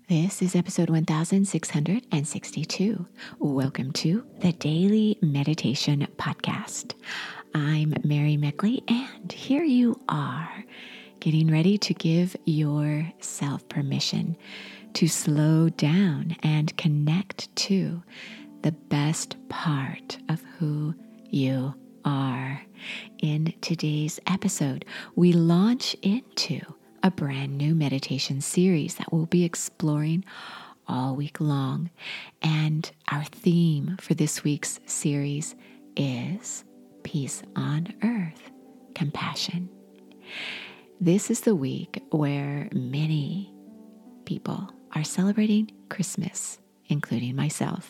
This is episode 1662. Welcome to the Daily Meditation Podcast. I'm Mary Meckley, and here you are, getting ready to give yourself permission to slow down and connect to the best part of who you are. In today's episode, we launch into a brand new meditation series that we'll be exploring all week long. And our theme for this week's series is Peace on Earth, Compassion. This is the week where many people are celebrating Christmas, including myself.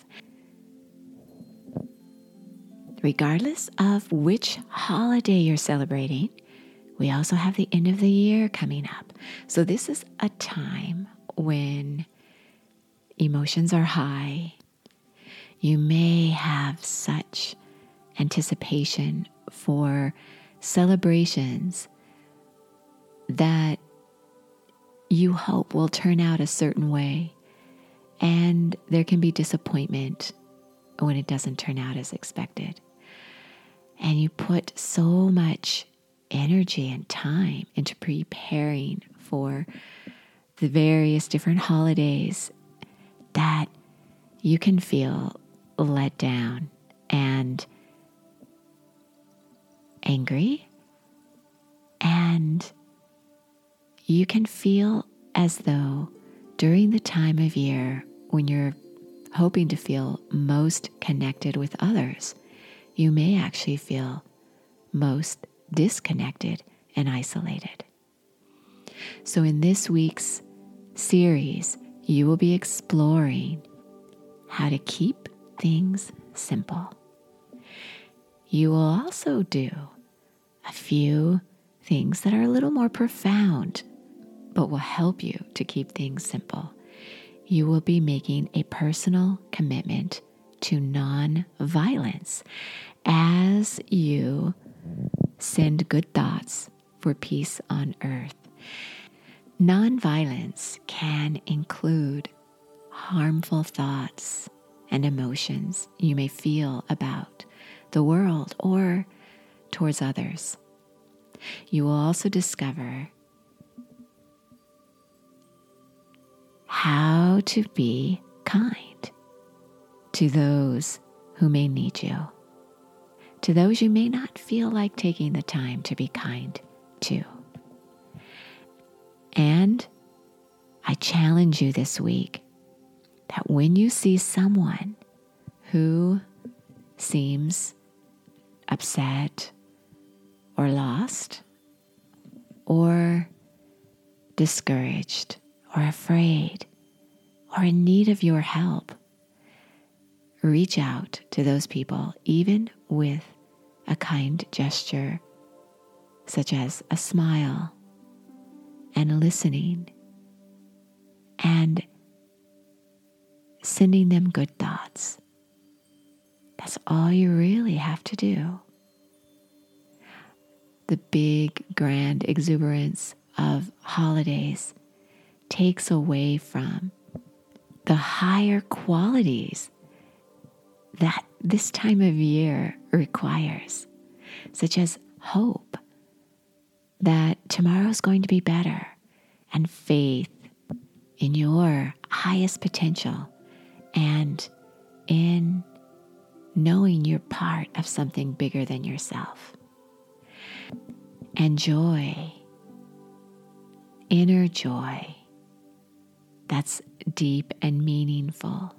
Regardless of which holiday you're celebrating, we also have the end of the year coming up. So this is a time when emotions are high. You may have such anticipation for celebrations that you hope will turn out a certain way. And there can be disappointment when it doesn't turn out as expected. And you put so much energy and time into preparing for the various different holidays that you can feel let down and angry, and you can feel as though during the time of year when you're hoping to feel most connected with others, you may actually feel most disconnected and isolated. So in this week's series, you will be exploring how to keep things simple. You will also do a few things that are a little more profound, but will help you to keep things simple. You will be making a personal commitment to non-violence as you send good thoughts for peace on earth. Non-violence can include harmful thoughts and emotions you may feel about the world or towards others. You will also discover how to be kind to those who may need you, to those you may not feel like taking the time to be kind to. And I challenge you this week that when you see someone who seems upset or lost or discouraged or afraid or in need of your help, reach out to those people, even with a kind gesture, such as a smile and listening and sending them good thoughts. That's all you really have to do. The big, grand exuberance of holidays takes away from the higher qualities that this time of year requires, such as hope that tomorrow's going to be better and faith in your highest potential and in knowing you're part of something bigger than yourself. And joy, inner joy, that's deep and meaningful.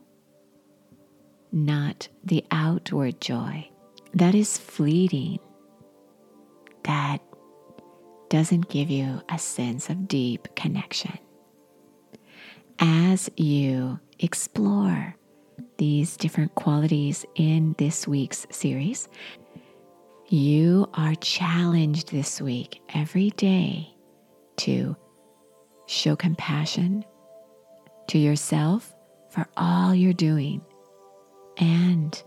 Not the outward joy that is fleeting, that doesn't give you a sense of deep connection. As you explore these different qualities in this week's series, you are challenged this week every day to show compassion to yourself for all you're doing and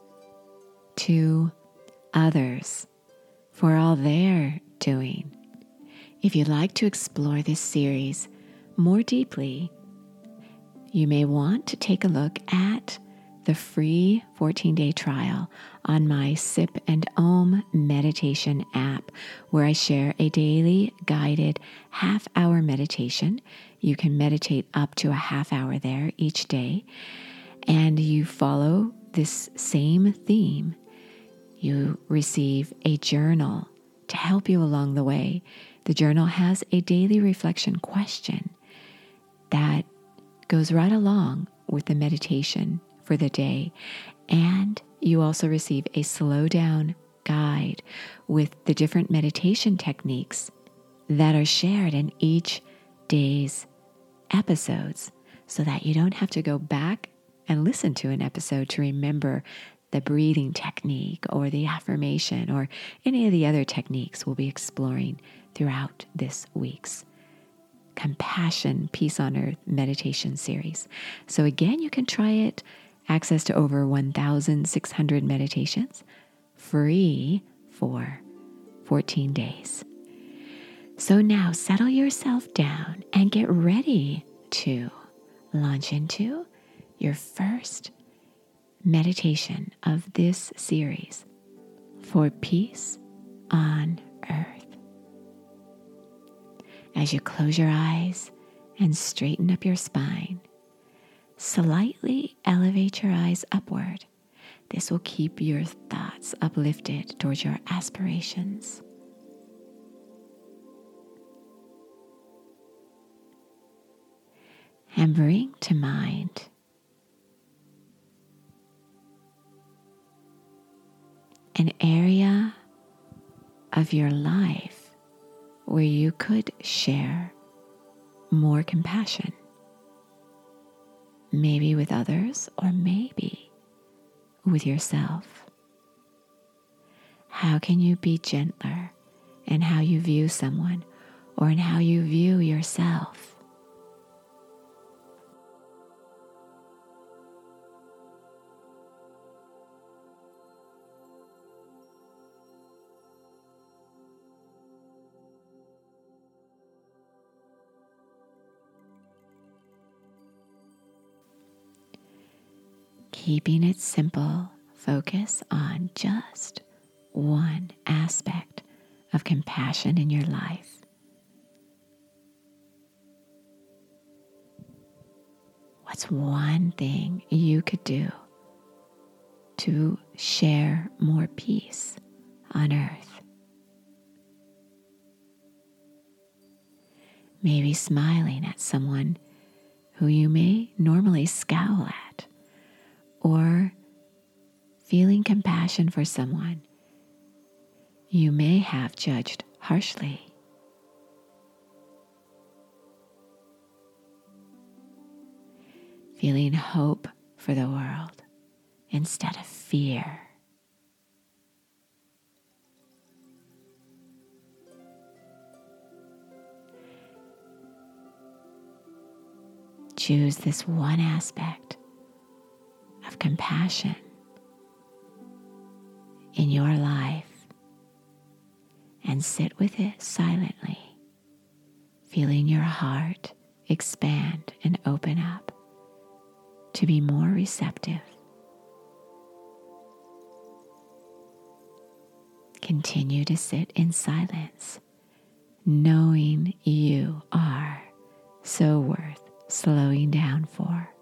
to others for all they're doing. If you'd like to explore this series more deeply, you may want to take a look at the free 14-day trial on my Sip and Om meditation app, where I share a daily guided half-hour meditation. You can meditate up to a half hour there each day, and you follow this same theme. You receive a journal to help you along the way. The journal has a daily reflection question that goes right along with the meditation for the day. And you also receive a slow down guide with the different meditation techniques that are shared in each day's episodes, so that you don't have to go back and listen to an episode to remember the breathing technique or the affirmation or any of the other techniques we'll be exploring throughout this week's Compassion, Peace on Earth meditation series. So again, you can try it. Access to over 1,600 meditations, free for 14 days. So now settle yourself down and get ready to launch into your first meditation of this series for peace on earth. As you close your eyes and straighten up your spine, slightly elevate your eyes upward. This will keep your thoughts uplifted towards your aspirations. And bring to mind an area of your life where you could share more compassion. Maybe with others, or maybe with yourself. How can you be gentler in how you view someone or in how you view yourself? Keeping it simple, focus on just one aspect of compassion in your life. What's one thing you could do to share more peace on earth? Maybe smiling at someone who you may normally scowl at, or feeling compassion for someone you may have judged harshly. Feeling hope for the world instead of fear. Choose this one aspect of compassion in your life and sit with it silently, feeling your heart expand and open up to be more receptive. Continue to sit in silence, knowing you are so worth slowing down for.